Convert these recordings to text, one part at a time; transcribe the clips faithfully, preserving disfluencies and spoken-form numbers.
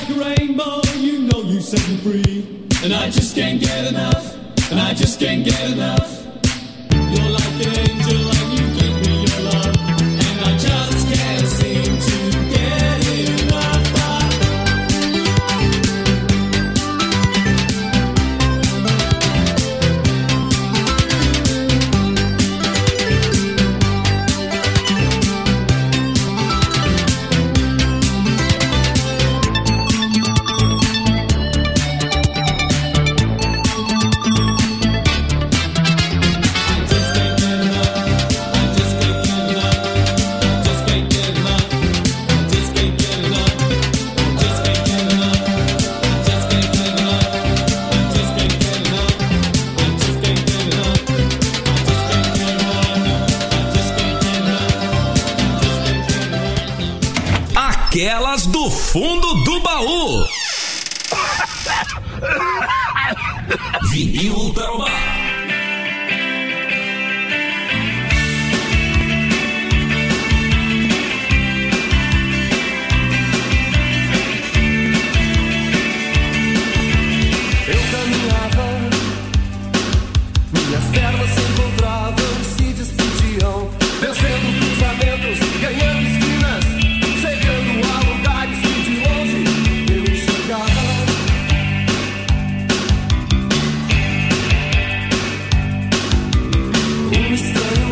like a rainbow, you know you set me free. And I just can't get enough, and I just can't get enough. You're like an angel and you give me your love, and I just can't seem to get enough. Aquelas do fundo do baú. Vinil Tarobá. Eu caminhava, minhas pernas se encontravam e se despediam, vencendo cruzamentos, ganhando esquinas, chegando a lugares que de longe eu enxergava. Um estranho,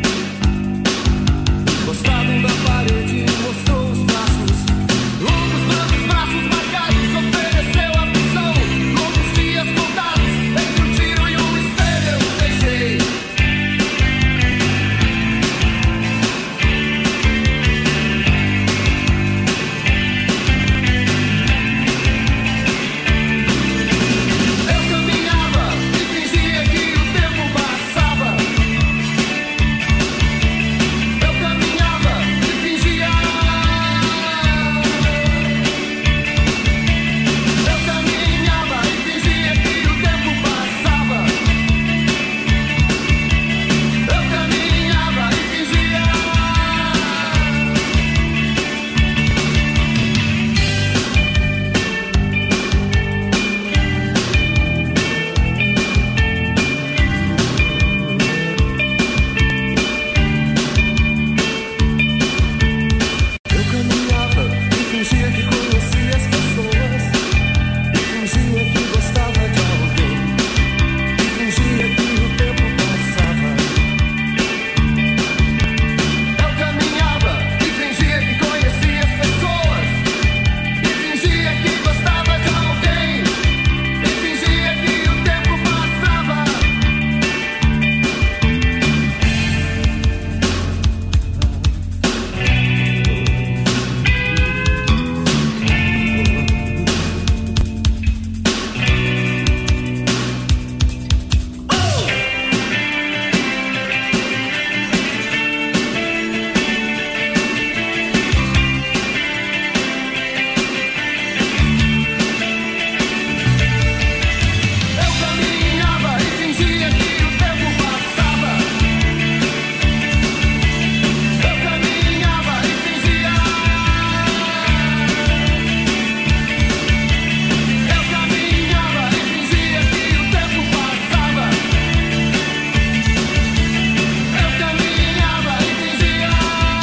encostado na parede, mostrou os braços, longos, brancos braços marcados, ofereceu a prisão. Longos dias contados, entre um tiro e um espelho eu deixei. Eu caminhava e fingia que o tempo passava. Eu caminhava e fingia. Eu caminhava e fingia que o tempo passava. Eu caminhava e fingia. Eu caminhava e fingia que conhecia as pessoas, e fingia que gostava de alguém, e fingia que o tempo passava. Eu caminhava e fingia que conhecia as pessoas, e fingia que gostava de alguém, e fingia que o tempo passava. Eu caminhava e fingia que o tempo passava. Eu caminhava e fingia. Eu caminhava e fingia que o tempo passava. Eu caminhava e fingia.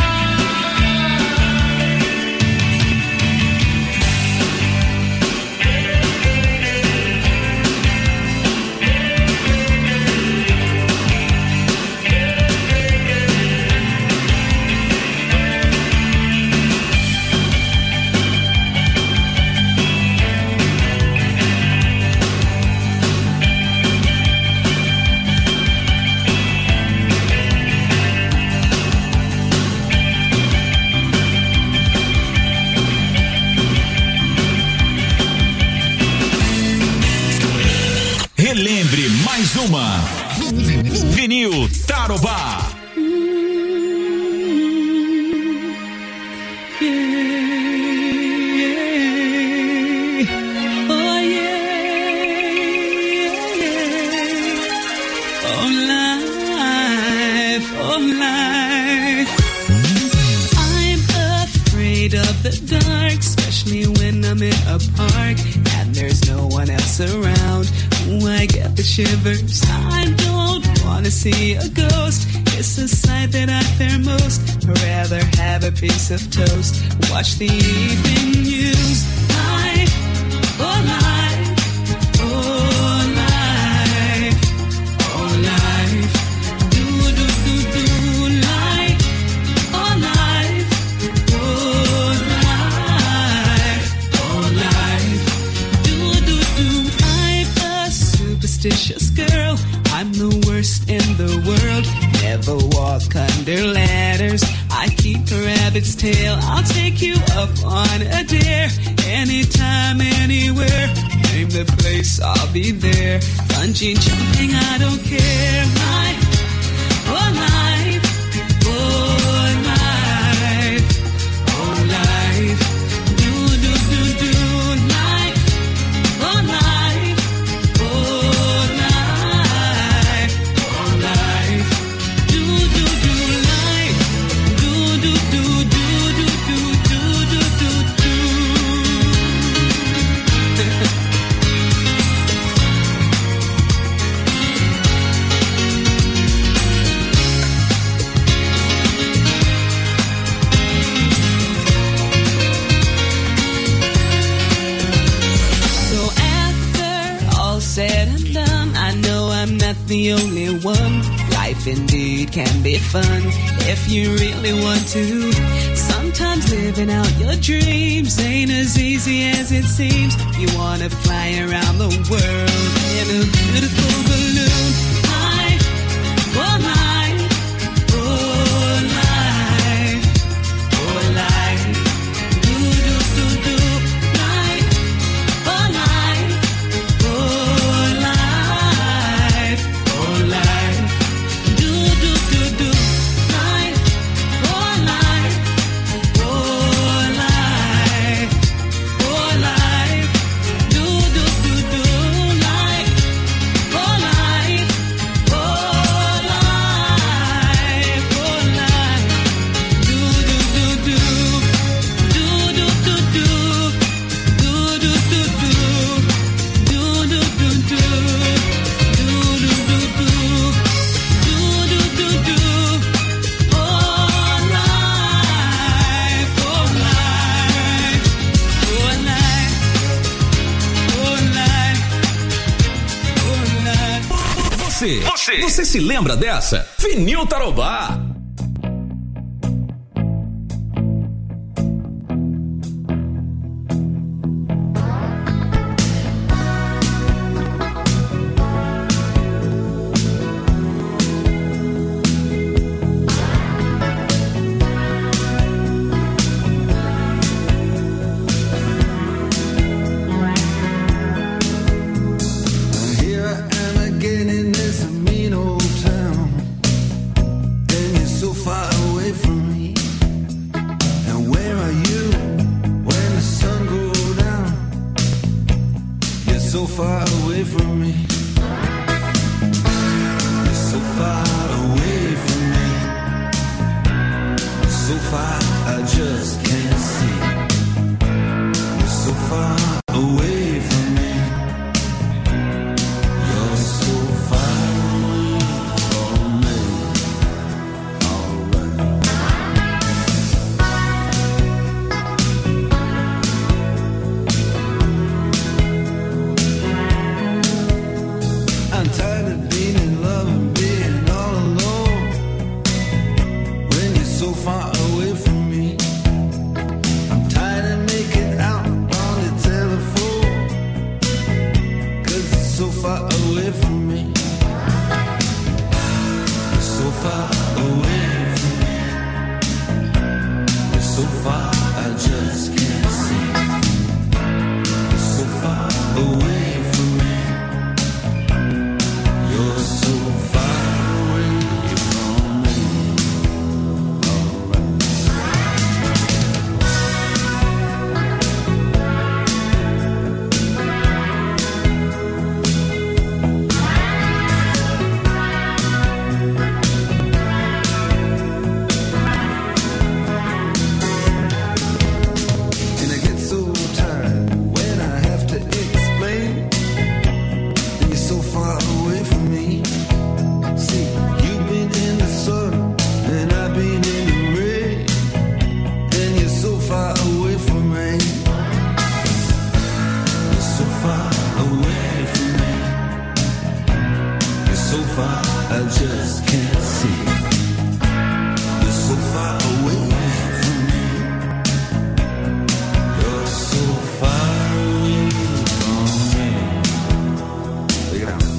Relembre mais uma. Vinil Tarobá. Oh yeah, oh life, oh life. I'm afraid of the dark, especially when when I'm in a park and there's no one else around. Ooh, I get the shivers. I don't wanna see a ghost. It's a sight that I fear most. I'd rather have a piece of toast. Watch the evening news. Life, oh life, oh life, oh life. Do do do do life, oh life, oh life, oh life. Do do do. I'm a superstitious girl. I'm the worst in the world. Never walk under ladders. I keep a rabbit's tail. I'll take you up on a dare. Anytime, anywhere. Name the place, I'll be there. Bungee jumping, I don't care. Life, oh life, oh life, oh life. Do, do, do, do. Life, oh life, oh life, oh life. Do, do, do, life. Do, do, do, do, do, do, do, do, do, do. So after all said and done, I know I'm not the only one. Life indeed can be fun if you really want to. Sometimes living out your dreams ain't as easy as it seems. You wanna fly around the world in a beautiful balloon. Life, oh life, oh life, oh life. Do do do do. Life, oh life, oh life, oh life. Do do do do. Life, oh life, oh life, oh life. Do do do do. Life, oh life, oh life, oh life. Do do do do. Do do do do. Do do do do. Do do do do. Do do do do. Do do do do. Oh life, oh life, oh life, oh life, oh life. Você, você, você se lembra dessa? Vinil Tarobá. Here I am again in this mean old town. And you're so far away from me. And where are you when the sun goes down? You're so far away from me. You're so far away from me. So far I just can't see. You're so far away from me. You're so far away from me. Alright. I'm tired of being in love and being all alone. When you're so far away from me, I'm tired of making out on the telephone. 'Cause it's so far away from me. You're so far away from me. You're so far I just can't see. You're so far away from me. You're so far away from me. Alright. And I get so tired I just can't see. You're so far away from me. You're so far away from me. Take it out.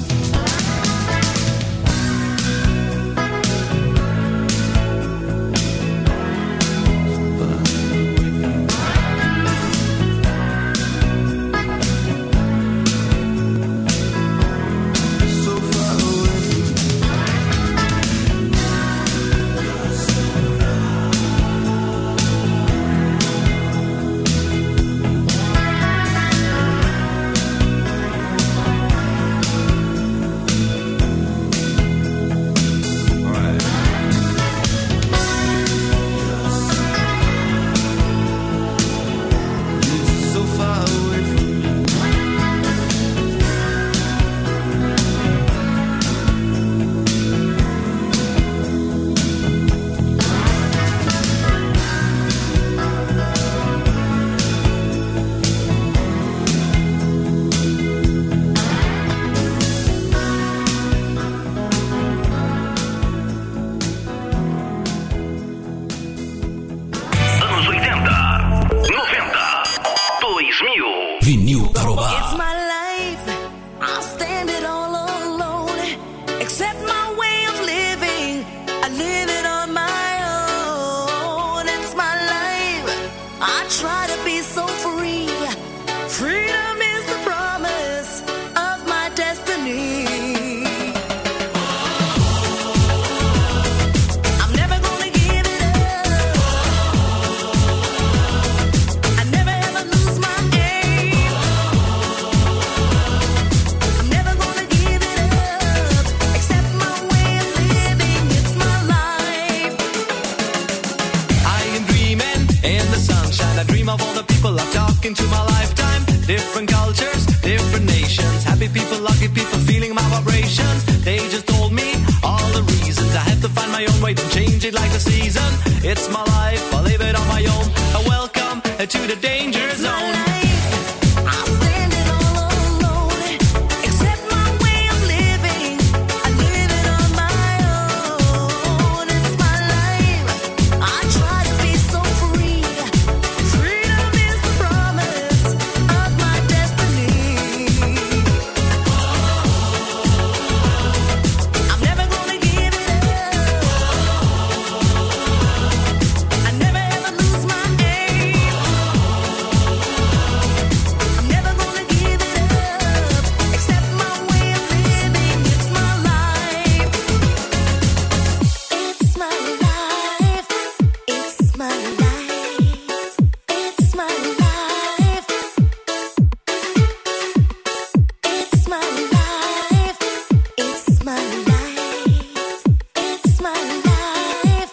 Vinil Tarobá. It's my life, I'll stand it all alone. Accept my way of living, I live it on my own. It's my life, I try to be so free. Freedom is the promise of my destiny. I'm never gonna give it up. I never ever lose my aim. I'm never gonna give it up. Accept my way of living, it's my life. I am dreaming in the sunshine. I dream of all the people I've talked into my lifetime. Different cultures, different nations. Happy people, lucky people, feeling my vibrations. They just told me all the reasons. I have to find my own way, don't change it like the season. It's my life, I'll live it on my own. A welcome to the danger It's my zone. life, I'll stand it all alone. Accept my way of living, I live it on my own. It's my life, I try to be so free. Freedom is the promise of my destiny. I'm never gonna give it up. I never ever lose my aim. I'm never gonna give it up. Accept my way of living, it's my life. It's my life. It's my life. It's my life. It's my life. It's my life. It's my life.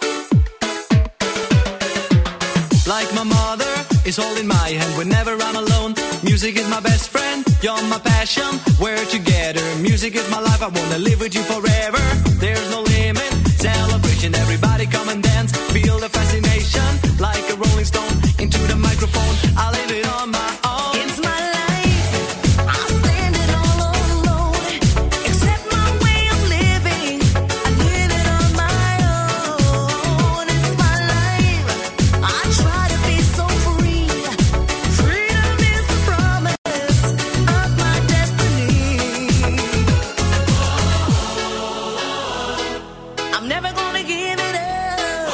Like my mother is holding my hand whenever I'm alone. Music is my best friend, you're my passion. We're together, music is my life. I wanna live with you forever. There's no limit, celebration. Everybody come and dance, feel the fascination. Like a rolling stone into the microphone. I'll live it on my own. It's my life, I'll stand it all alone. Accept my way of living, I live it on my own. It's my life, I try to be so free. Freedom is the promise of my destiny. I'm never gonna give it up.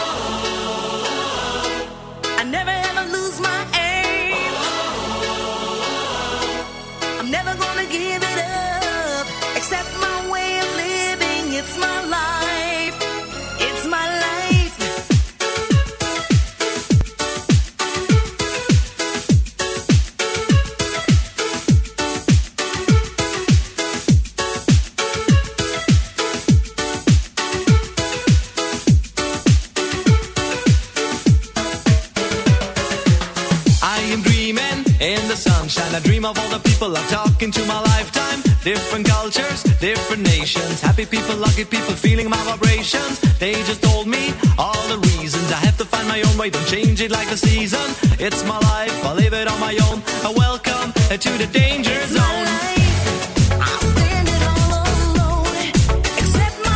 I never ever lose my aim. I'm never gonna give it up. Accept my way of living, it's my life. It's my life. I am dreaming in the sunshine. I dream of all the people I've talked into my lifetime. Different cultures, different nations. Happy people, lucky people, feeling my vibrations. They just told me all the reasons. I have to find my own way, don't change it like the season. It's my life, I'll live it on my own. A welcome to the danger It's my zone. life, I'll stand it all alone. Accept my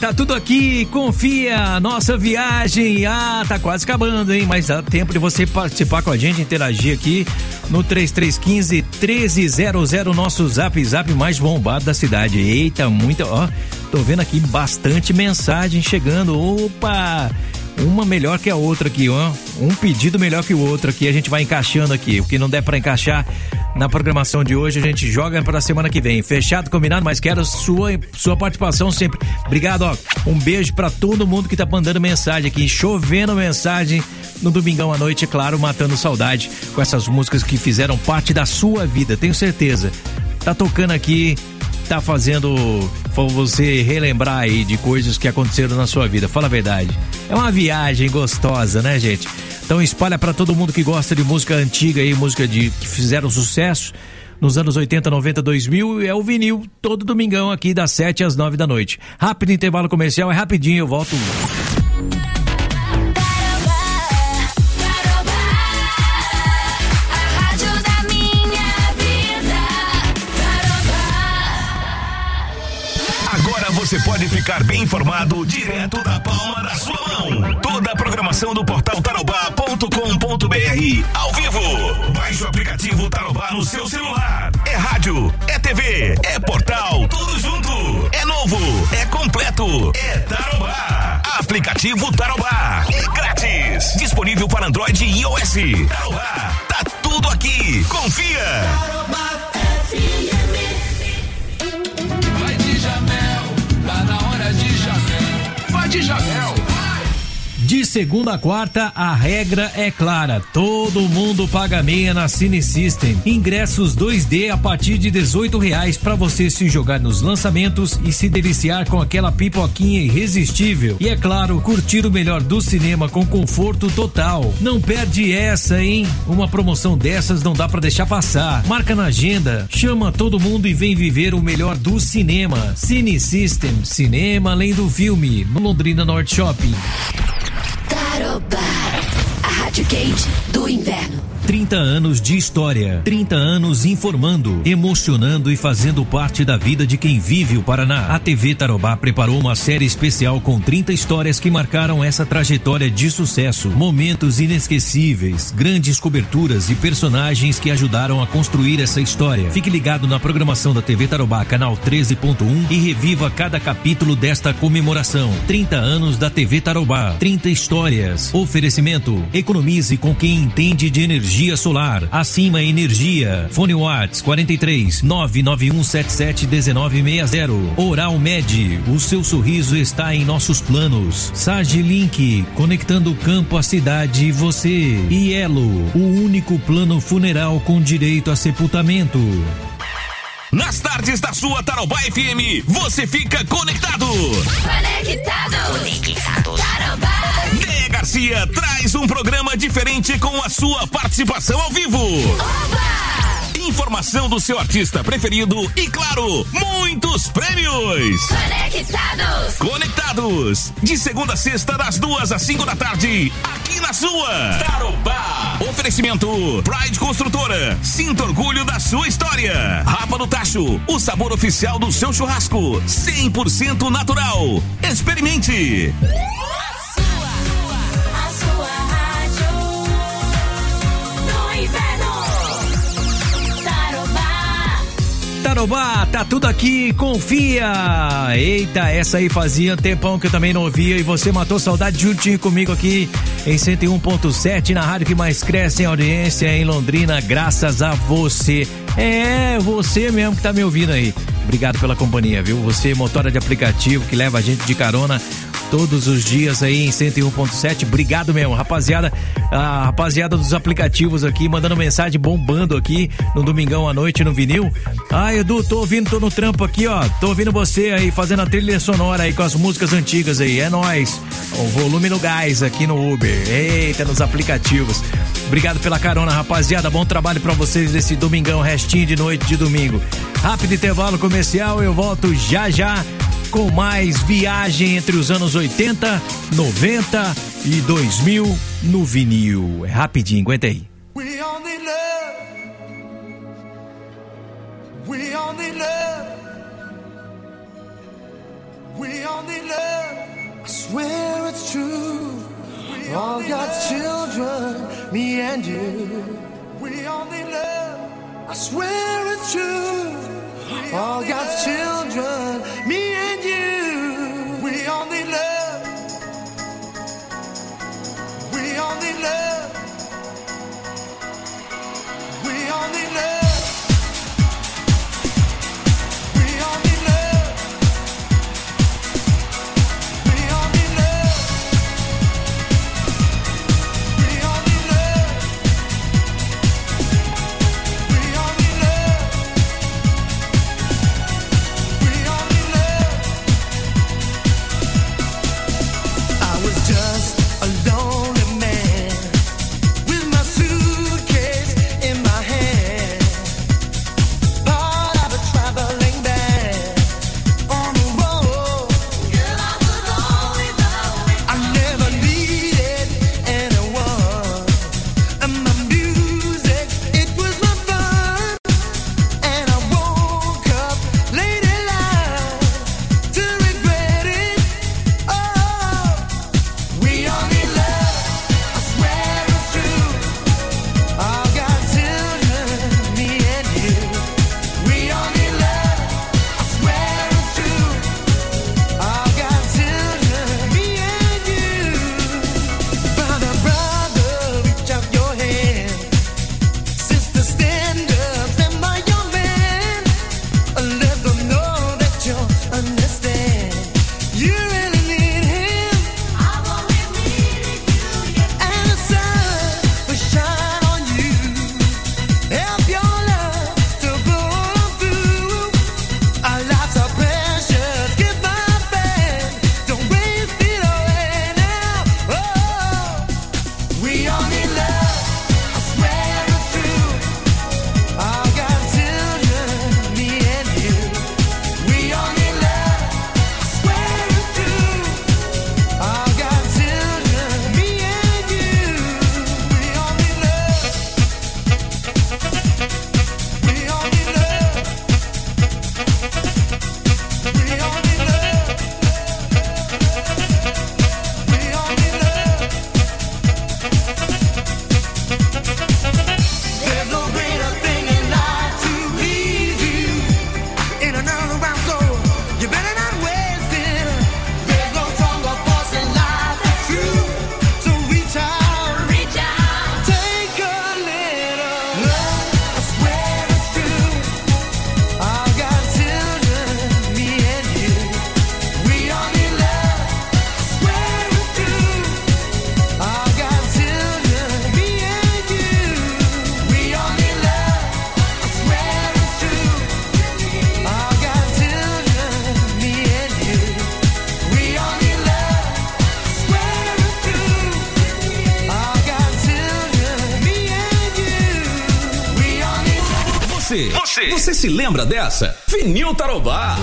tá tudo aqui, confia, nossa viagem, ah, tá quase acabando, hein, mas dá tempo de você participar com a gente, interagir aqui no três três um cinco, um três zero zero, nosso zap zap mais bombado da cidade. Eita, muita, ó, tô vendo aqui bastante mensagem chegando, opa, uma melhor que a outra aqui, ó, um pedido melhor que o outro aqui, a gente vai encaixando aqui, o que não der pra encaixar na programação de hoje, a gente joga para a semana que vem. Fechado, combinado, mas quero sua, sua participação sempre. Obrigado, ó. Um beijo para todo mundo que tá mandando mensagem aqui, chovendo mensagem no domingão à noite, é claro, matando saudade com essas músicas que fizeram parte da sua vida, tenho certeza. Tá tocando aqui, tá fazendo você relembrar aí de coisas que aconteceram na sua vida. Fala a verdade. É uma viagem gostosa, né, gente? Então espalha pra todo mundo que gosta de música antiga aí, música de que fizeram sucesso nos anos oitenta, noventa, dois mil, é o vinil todo domingão aqui das sete às nove da noite. Rápido intervalo comercial, é rapidinho, eu volto. Você pode ficar bem informado direto da palma da sua mão. Toda a programação do portal tarobá ponto com ponto br ao vivo. Baixe o aplicativo Tarobá no seu celular. É rádio, é T V, é portal, tudo junto. É novo, é completo, é Tarobá. Aplicativo Tarobá. É grátis. Disponível para Android e iOS. Tarobá, tá tudo aqui. Confia. Tarobá F M. Vai de Jamel. Tá na hora de Jamel. Vai de Jamel. De segunda a quarta, a regra é clara. Todo mundo paga meia na Cine System. Ingressos dois D a partir de dezoito reais para você se jogar nos lançamentos e se deliciar com aquela pipoquinha irresistível. E é claro, curtir o melhor do cinema com conforto total. Não perde essa, hein? Uma promoção dessas não dá para deixar passar. Marca na agenda, chama todo mundo e vem viver o melhor do cinema. Cine System, cinema além do filme, no Londrina Norte Shopping. Tarobá, a rádio quente do inverno. trinta anos de história, trinta anos informando, emocionando e fazendo parte da vida de quem vive o Paraná. A T V Tarobá preparou uma série especial com trinta histórias que marcaram essa trajetória de sucesso, momentos inesquecíveis, grandes coberturas e personagens que ajudaram a construir essa história. Fique ligado na programação da T V Tarobá, canal treze ponto um, e reviva cada capítulo desta comemoração. trinta anos da T V Tarobá, trinta histórias. Oferecimento: economize com quem entende de energia solar. Acima Energia. Fone Whats quarenta e três, nove nove um sete sete um nove seis zero. Oral Med, o seu sorriso está em nossos planos. Sage Link, conectando o campo à cidade e você. E Elo, o único plano funeral com direito a sepultamento. Nas tardes da sua Tarobá F M, você fica conectado. Conectado. Conectado. Tarobá. Déia Garcia traz um programa diferente com a sua participação ao vivo. Oba! Informação do seu artista preferido e, claro, muitos prêmios. Conectados. Conectados. De segunda a sexta, das duas às cinco da tarde, aqui na sua Tarobá. Oferecimento Pride Construtora. Sinta orgulho da sua história. Rafa do Tacho, o sabor oficial do seu churrasco. cem por cento natural. Experimente. A sua rádio no inverno. Tarobá. Tarobá, tá tudo aqui, confia. Eita, essa aí fazia tempão que eu também não ouvia e você matou saudade juntinho comigo aqui em cento e um ponto sete, na rádio que mais cresce em audiência em Londrina, graças a você. É, você mesmo que tá me ouvindo aí. Obrigado pela companhia, viu? Você, motora de aplicativo que leva a gente de carona todos os dias aí em cento e um ponto sete. Obrigado mesmo, rapaziada. A rapaziada dos aplicativos aqui mandando mensagem, bombando aqui no domingão à noite no vinil. Ah, Edu, tô ouvindo, tô no trampo aqui, ó. Tô ouvindo você aí fazendo a trilha sonora aí com as músicas antigas aí. É nóis. O volume no gás aqui no Uber. Eita, nos aplicativos. Obrigado pela carona, rapaziada. Bom trabalho pra vocês nesse domingão, restinho de noite de domingo. Rápido intervalo comercial, eu volto já já com mais viagem entre os anos oitenta, noventa e dois mil no vinil. É rapidinho, aguenta aí. We only love. We only love. We only love, I swear it's true. All God's children, me and you. We only love, I swear it's true. All God's children, me and you. We only love, we only love, we only love. Você, você se lembra dessa? Vinil Tarobá.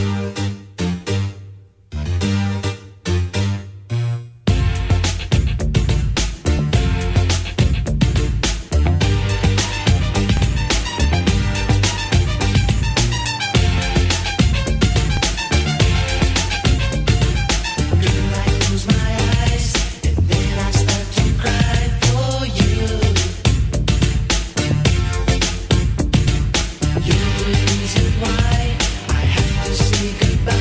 Goodbye.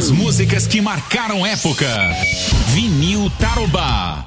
As músicas que marcaram época. Vinil Tarobá.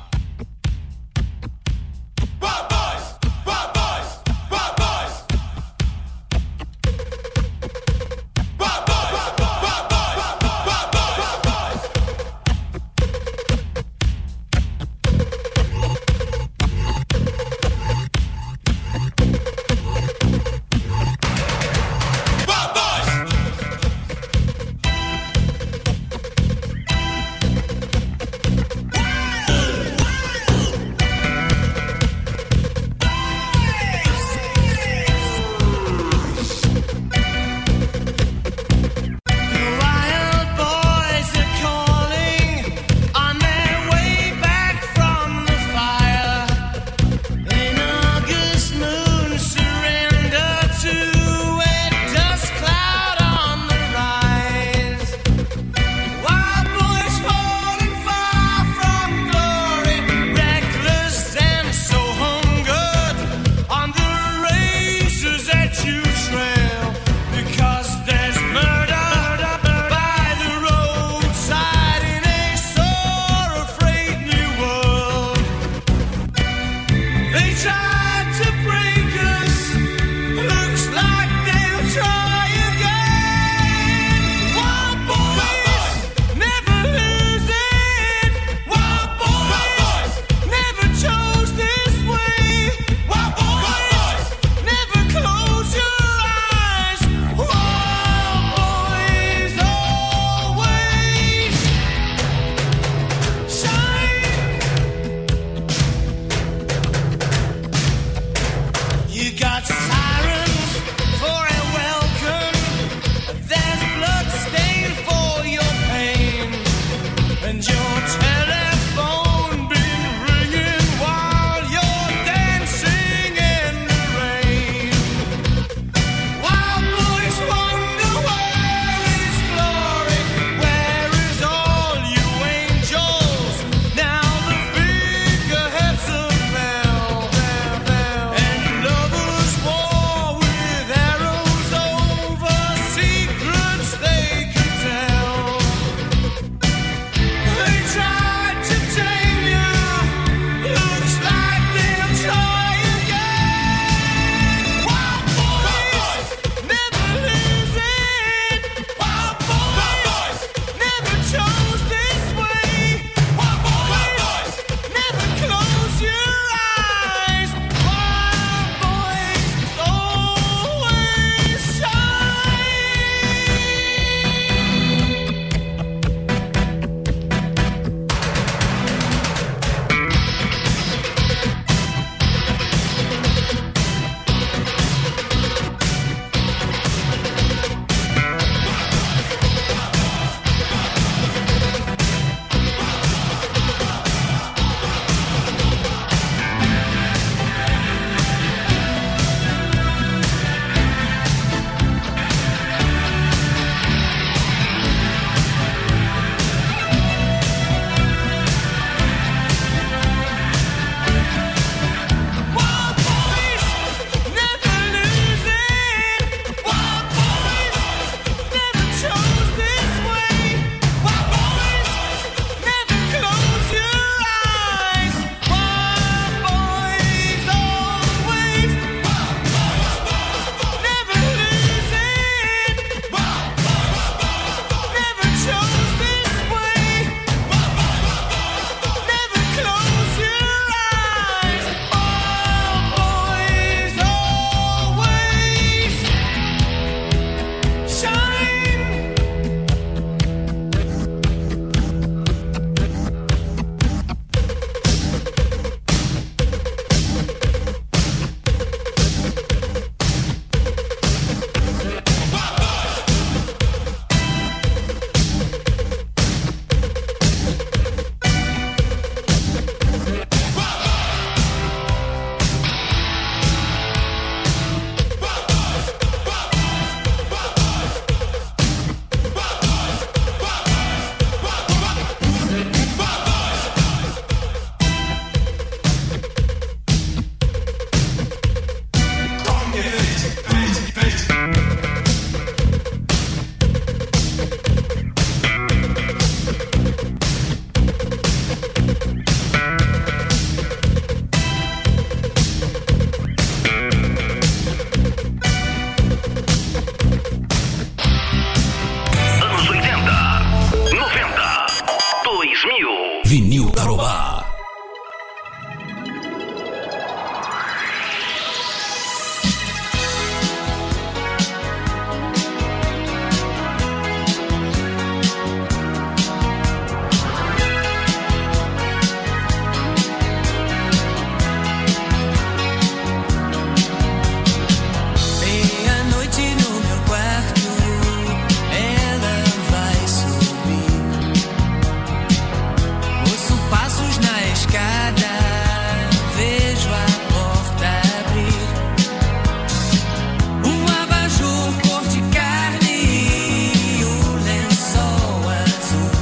Um abajur cor de carne e um lençol azul,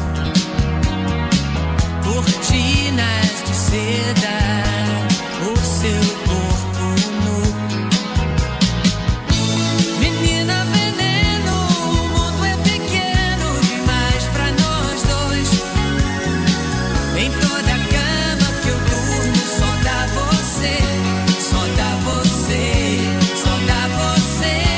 cortinas de seda, o seu corpo nu. Menina veneno, o mundo é pequeno demais pra nós dois. Em toda cama que eu durmo só dá você, só dá você, só dá você.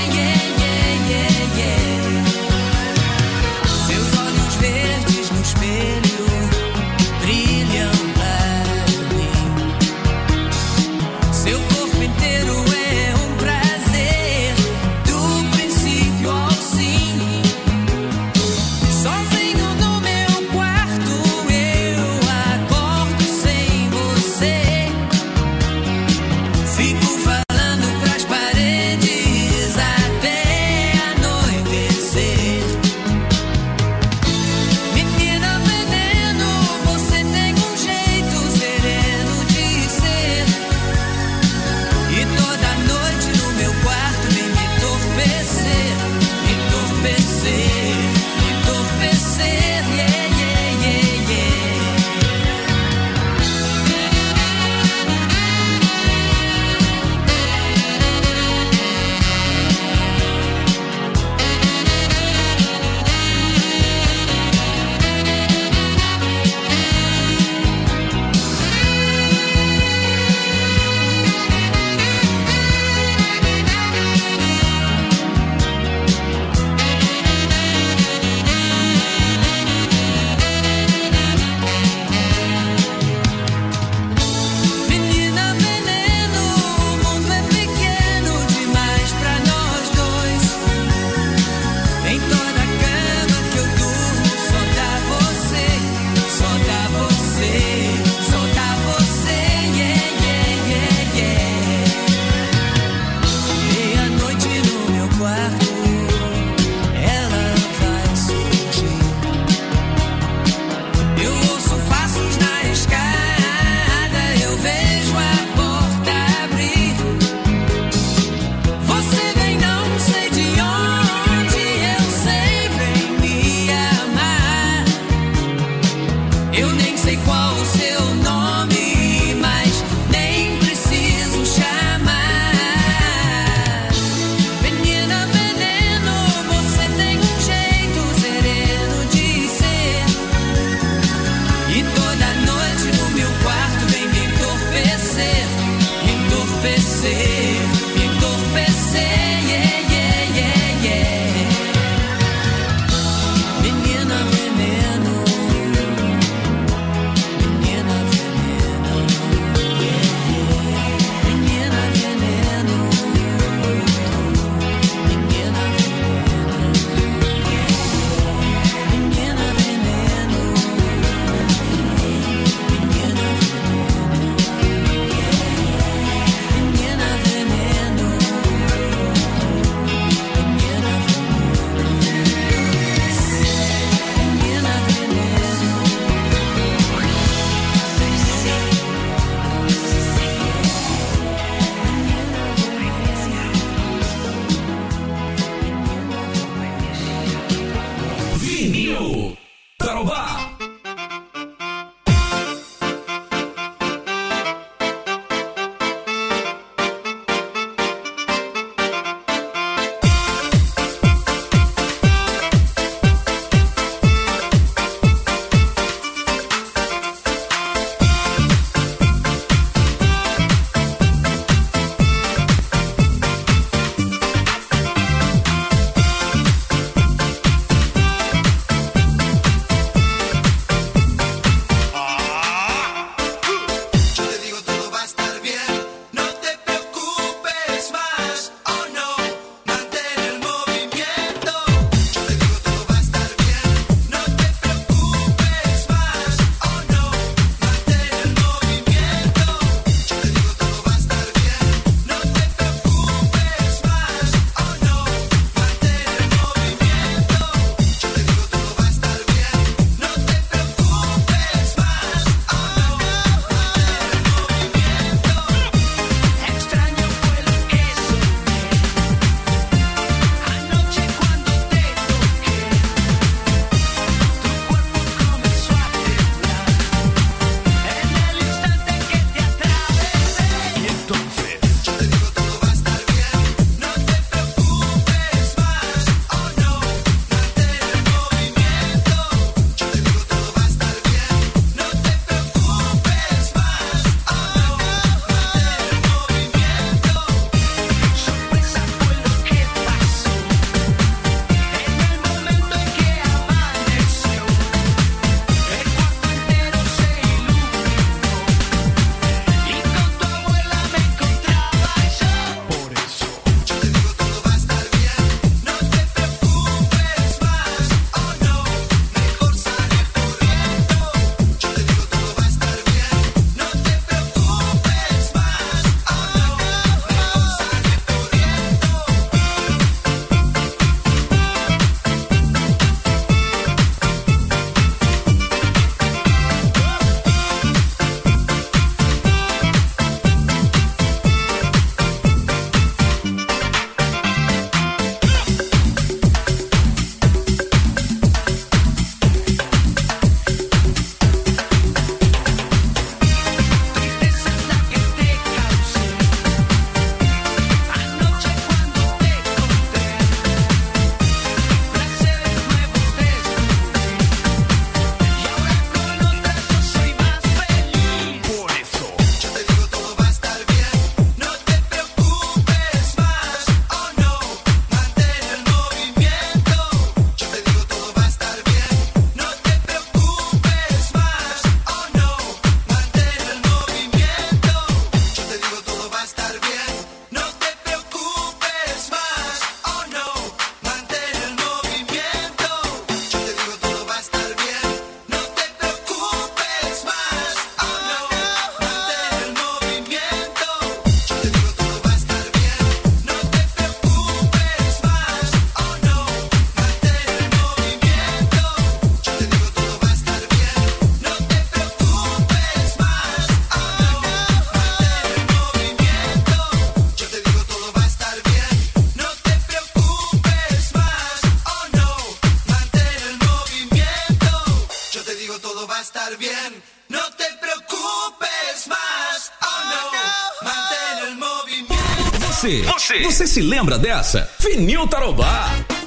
Você se lembra dessa? Vinil Tarobá.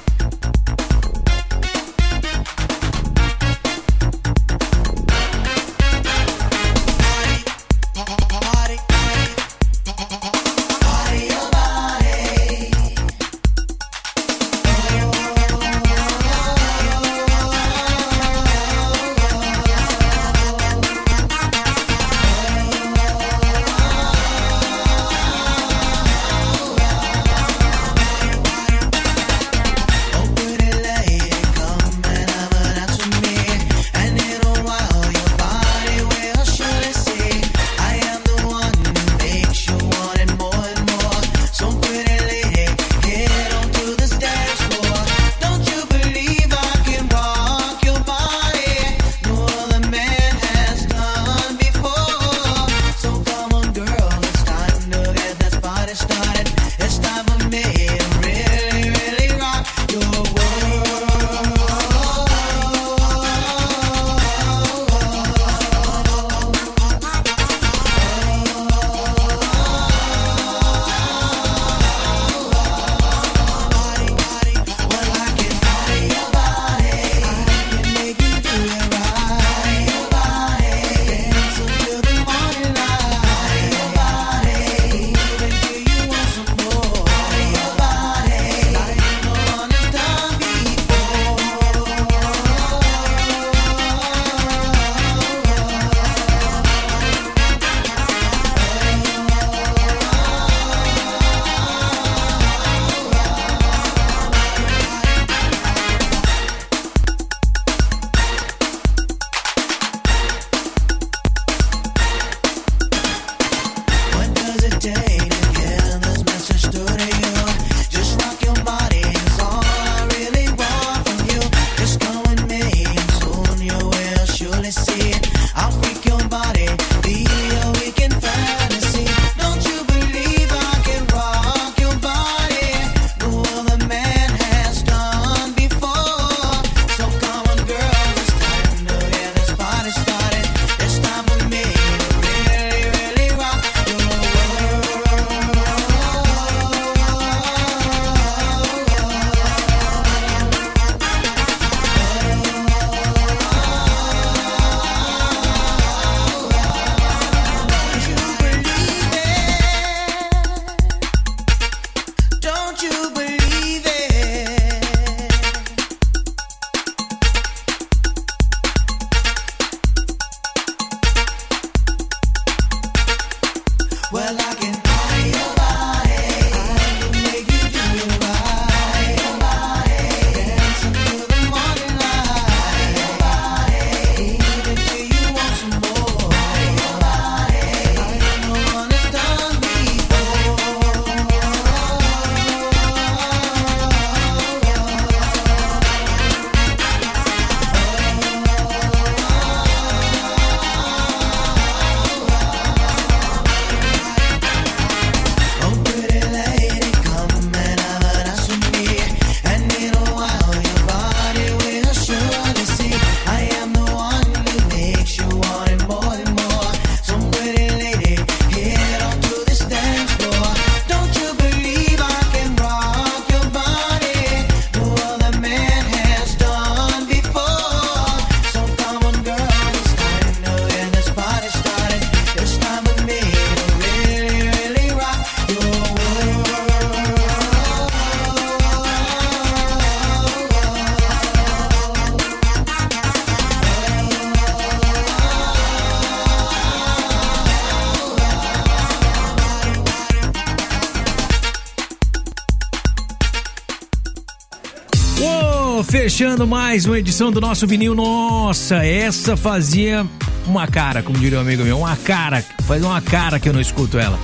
Fechando mais uma edição do nosso vinil. Nossa, essa fazia uma cara, como diria um amigo meu, uma cara, faz uma cara que eu não escuto ela.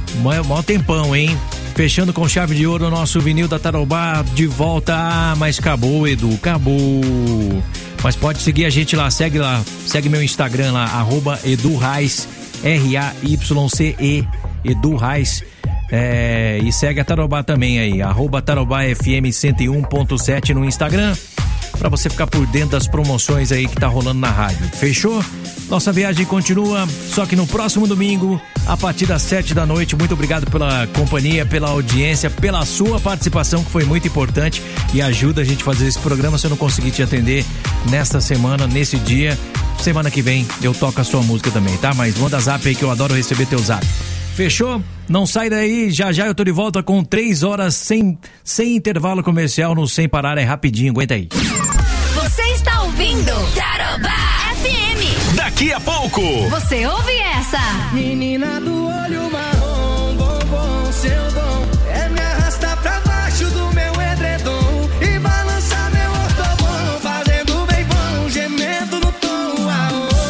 Mó tempão, hein? Fechando com chave de ouro o nosso vinil da Tarobá de volta. Ah, mas acabou, Edu, acabou. Mas pode seguir a gente lá, segue lá, segue meu Instagram lá, arroba Edu Reis, R A Y C E, Edu Reis. É, e segue a Tarobá também aí, arroba Tarobá F M cento e um ponto sete no Instagram. pra você ficar por dentro das promoções aí que tá rolando na rádio. Fechou? Nossa viagem continua, só que no próximo domingo, a partir das sete da noite. Muito obrigado pela companhia, pela audiência, pela sua participação, que foi muito importante e ajuda a gente a fazer esse programa. Se eu não conseguir te atender nesta semana, nesse dia, semana que vem eu toco a sua música também, tá? Mas manda zap aí que eu adoro receber teu zap. Fechou? Não sai daí, já já eu tô de volta com três horas sem, sem intervalo comercial no Sem Parar, é rapidinho, aguenta aí. Você está ouvindo Tarobá F M. Daqui a pouco. Você ouve essa? Menina do olho marrom, bombom, seu dom é me arrastar pra baixo do meu edredom e balançar meu ortobom, fazendo bem bom, gemendo no tom. Ah,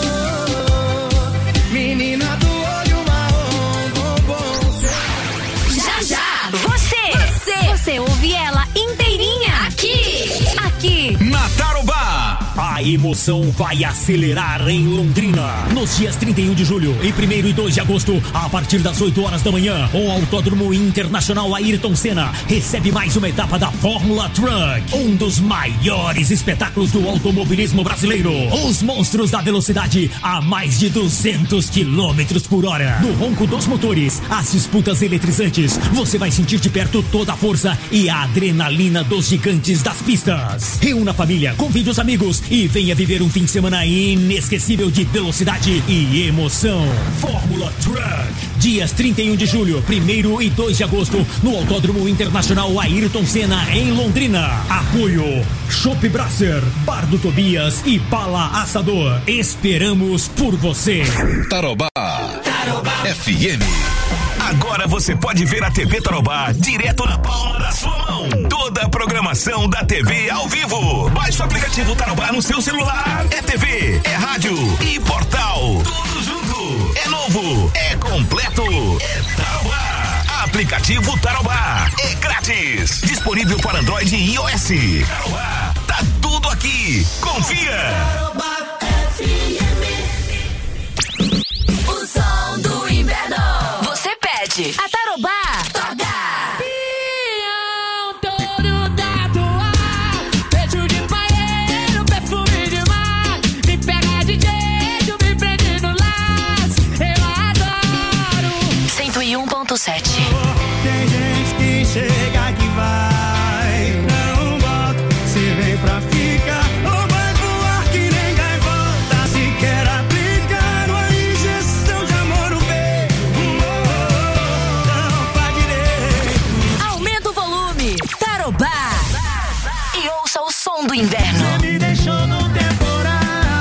oh, oh. Menina do olho marrom, bombom, seu... Já já. Você, você, você ouve ela inteirinha aqui, aqui. Na Tarobá, a emoção vai acelerar em Londrina. Nos dias trinta e um de julho e primeiro e dois de agosto, a partir das oito horas da manhã, o Autódromo Internacional Ayrton Senna recebe mais uma etapa da Fórmula Truck, um dos maiores espetáculos do automobilismo brasileiro. Os monstros da velocidade a mais de duzentos quilômetros por hora. No ronco dos motores, as disputas eletrizantes, você vai sentir de perto toda a força e a adrenalina dos gigantes das pistas. Reúna a família, convide os amigos e venha viver um fim de semana inesquecível de velocidade e emoção. Fórmula Truck, dias trinta e um de julho, primeiro e dois de agosto, no Autódromo Internacional Ayrton Senna, em Londrina. Apoio Chopp Brasser, Bar do Tobias e Bala Assador. Esperamos por você. Tarobá, Tarobá F M. Agora você pode ver a T V Tarobá direto na palma da sua mão. Toda a programação da T V ao vivo. Baixe o aplicativo Tarobá no seu celular. É T V, é rádio e portal. Tudo junto. É novo, é completo. É Tarobá. Aplicativo Tarobá. É grátis. Disponível para Android e iOS. Tarobá. Tá tudo aqui. Confia. Tarobá F M. O som do inverno. Você pede. A Tarobá toca. Pião todo tatuado, peito de paeiro, perfume de mar, me pega de jeito, me prende no laço, eu adoro. cento e um ponto sete. Tem gente que chega que vai, não volta, se vem pra ficar, ou vai voar que nem gaivota, se quer aplicar uma injeção de amor no peito, não faz direito. Aumenta o volume. Tarobá. E ouça o som do inverno. Você me deixou no temporal,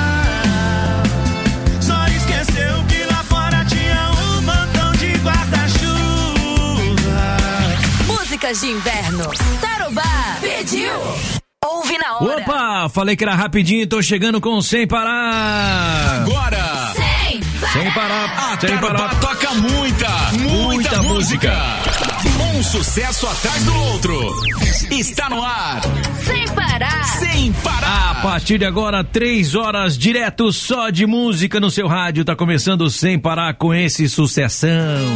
só esqueceu que lá fora tinha um montão de guarda-chuva. Músicas de inverno. Tarobá pediu. Ouve na hora. Opa, falei que era rapidinho, tô chegando com Sem Parar. agora, Sem Sem parar, a sem Tarobá parar. toca muita, muita, Muita música. Um sucesso atrás do outro. Está no ar, Sem parar. sem parar. A partir de agora, três horas direto só de música no seu rádio. Tá começando Sem Parar com esse sucessão.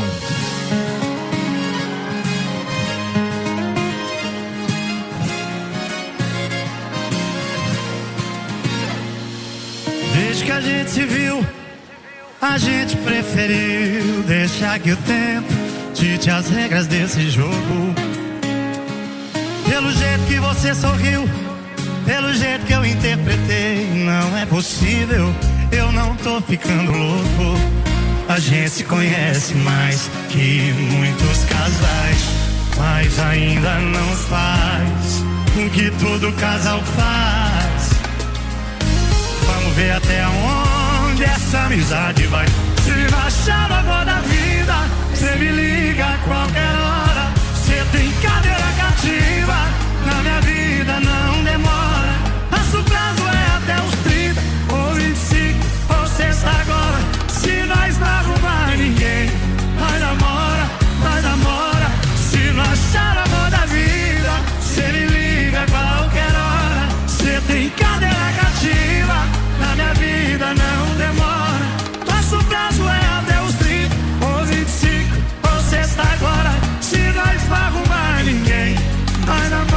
Desde que a gente se viu, a gente preferiu deixar que o tempo dite as regras desse jogo. Pelo jeito que você sorriu, pelo jeito que eu interpretei, não é possível, eu não tô ficando louco. A gente se conhece mais que muitos casais, mas ainda não faz o que todo casal faz. Vamos ver até onde essa amizade vai. Se não achar o amor da vida, cê me liga a qualquer hora. Cê tem cadeira cativa, na minha vida não demora. Nosso prazo é até os trinta, ou vinte e cinco, ou sexta agora. Se nós não arrumar ninguém, nós namora, nós namora. Se não achar o amor da vida, cê me liga a qualquer hora. Cê tem cadeira cativa, na minha vida não demora. Nosso prazo é até os trinta, ou vinte e cinco, ou sexta agora. Se nós não arrumar ninguém, nós namora.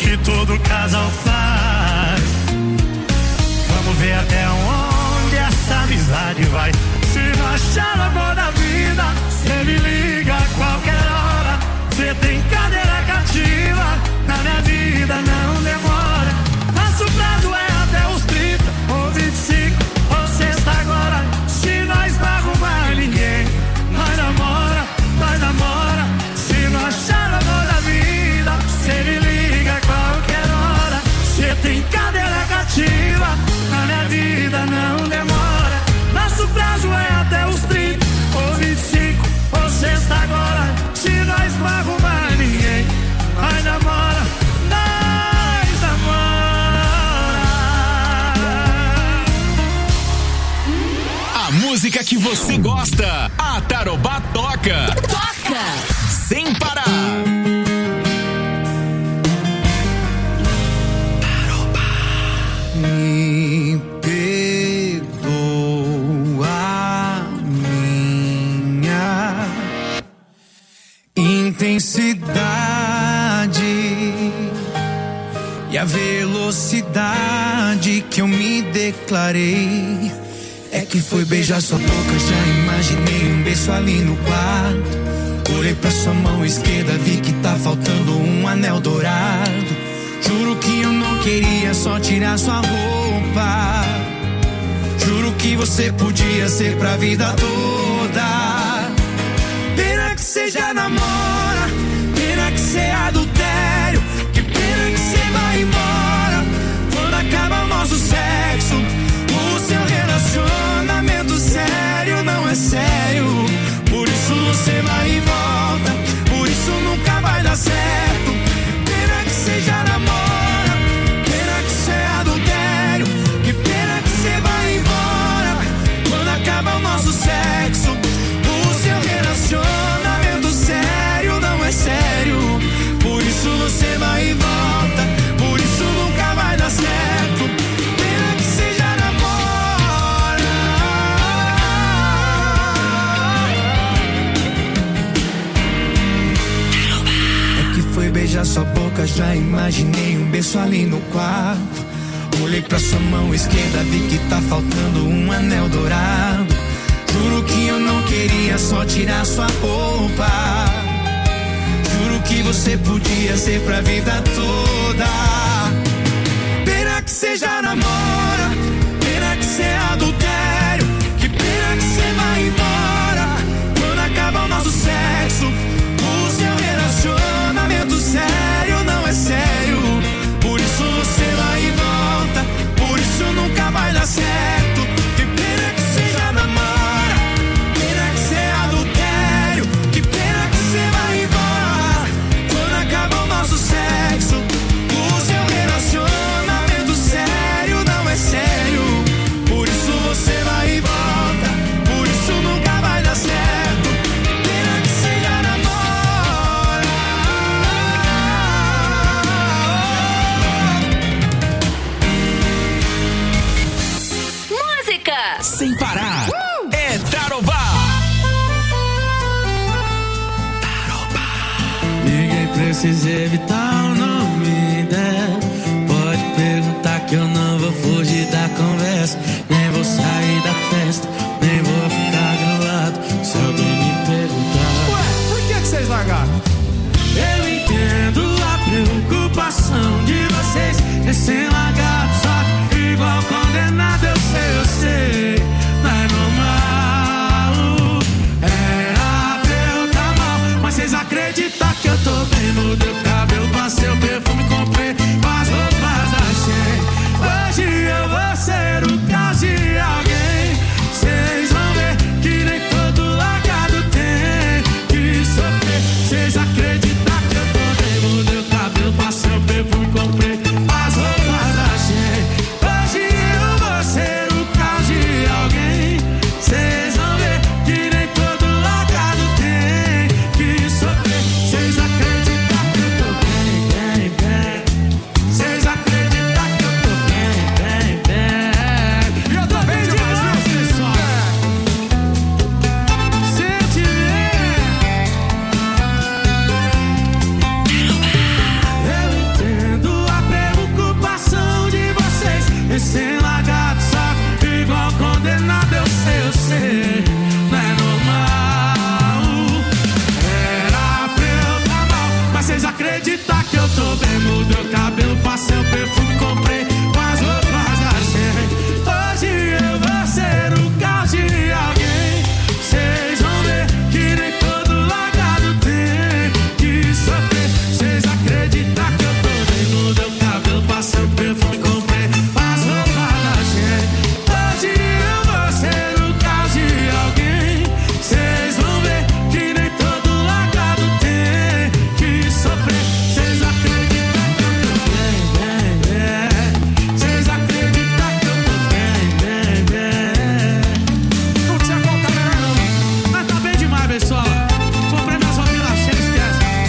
que todo casal faz. Vamos ver até onde essa amizade vai. Se não achar o amor da vida, cê me liga a qualquer hora. Cê tem cadeira cativa, na minha vida não demora. Nosso prazo é até os trinta, ou vinte e cinco, ou sexta agora. Se nós não arrumar ninguém, nós namora, nós namora. Se não achar o amor da vida, cê me liga a qualquer hora. Cê tem cadeira cativa, na minha vida não demora. Nosso prazo é até os trinta, ou vinte e cinco, ou sexta agora. Se nós não arrumar ninguém, nós namora, nós namora. A música que você gosta, a Tarobá toca. Toca! Sem parar. Me perdoa minha intensidade e a velocidade que eu me declarei. É que foi beijar sua boca, já imaginei um beijo ali no quarto. Olhei pra sua mão esquerda, vi que tá faltando um anel dourado. Juro que eu não queria só tirar sua roupa. Juro que você podia ser pra vida toda. Pena que cê já namora, pena que cê é adultério. Que pena que cê vai embora quando acaba o nosso sexo. O seu relacionamento sério não é sério. Por isso você vai e volta, por isso nunca vai dar certo. Pena que cê já namora, pena que cê é adultério. Que pena que cê vai embora quando acaba o nosso sexo. O seu relacionamento sério não é sério. Por isso você vai e volta, por isso nunca vai dar certo. Pena que cê já namora. É que foi beijar sua boca, já imaginei um beijo ali no quarto. Olhei pra sua mão esquerda, vi que tá faltando um anel dourado. Juro que eu não queria só tirar sua roupa. Juro que você podia ser pra vida toda. Pena que cê já namora, pena que cê é adultério. Que pena que cê vai embora quando acaba o nosso sexo. O seu relacionamento sério não é sério. Por isso você vai e volta, por isso nunca vai dar certo. Que pena que cê já namora, pena que cê é adultério. Que pena que cê vai embora quando acaba o nosso sexo. O seu relacionamento sério não é sério. Por isso você vai e volta, por isso nunca vai dar certo. Que pena que cê já namora. Música! Sem parar. É Tarobá. Ninguém precisa evitar o nome dela. Pode perguntar que eu não vou fugir da conversa. Nem vou sair da festa, nem vou ficar grilado se alguém me perguntar. Ué, por que que vocês largaram? Eu entendo a preocupação de vocês, recém-largados, só que igual condenado. Eu sei, eu sei, não é normal. Era pra eu tá mal, mas vocês acreditam que eu tô bem no teu caso.